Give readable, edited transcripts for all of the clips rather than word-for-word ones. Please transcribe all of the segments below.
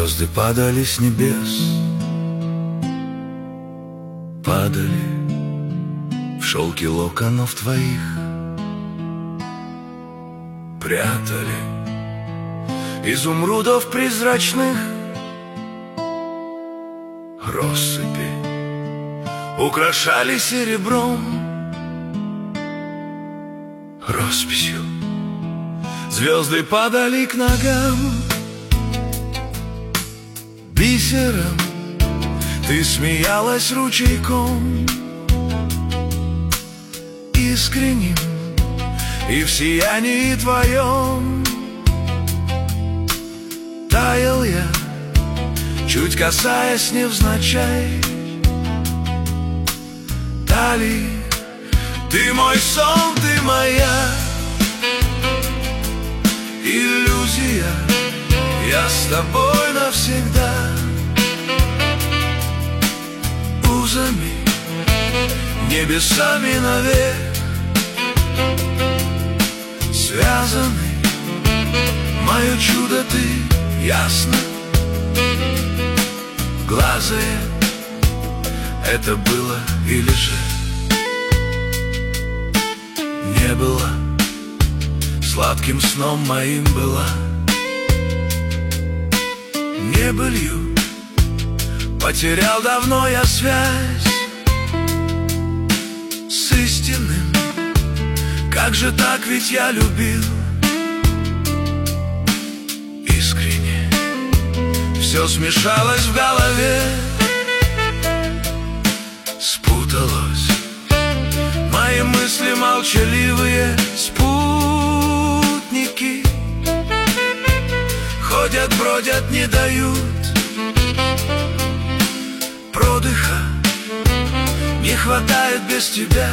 Звезды падали с небес, падали в шелке локонов твоих, прятали изумрудов призрачных россыпи, украшали серебром, росписью. Звезды падали к ногам, бисером ты смеялась ручейком, искренним и в сиянии твоем таял я, чуть касаясь невзначай талии. Ты мой сон, ты моя иллюзия, я с тобой навсегда. Узами, небесами навек связаны, мое чудо ты, ясно глазая. Это было или же не было, сладким сном моим была, небылью потерял давно я связь с истинным. Как же так, ведь я любил искренне. Все смешалось в голове, спуталось. Мои мысли молчаливые спутники ходят, бродят, не дают продыха. Не хватает без тебя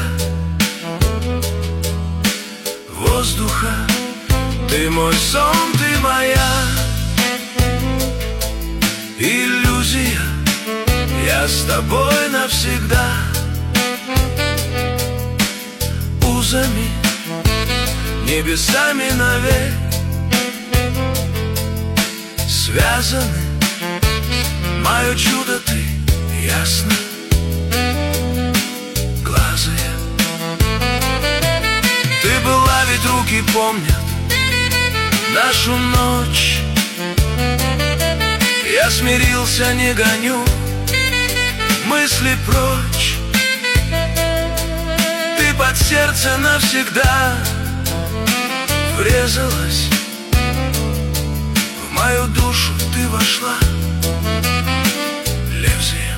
воздуха. Ты мой сон, ты моя иллюзия, я с тобой навсегда. Узами, небесами навек связаны, мое чудо ты, ясно глазая. Ты была, ведь руки помнят нашу ночь. Я смирился, не гоню мысли прочь. Ты под сердце навсегда врезалась, в мою душу ты вошла, Левзия.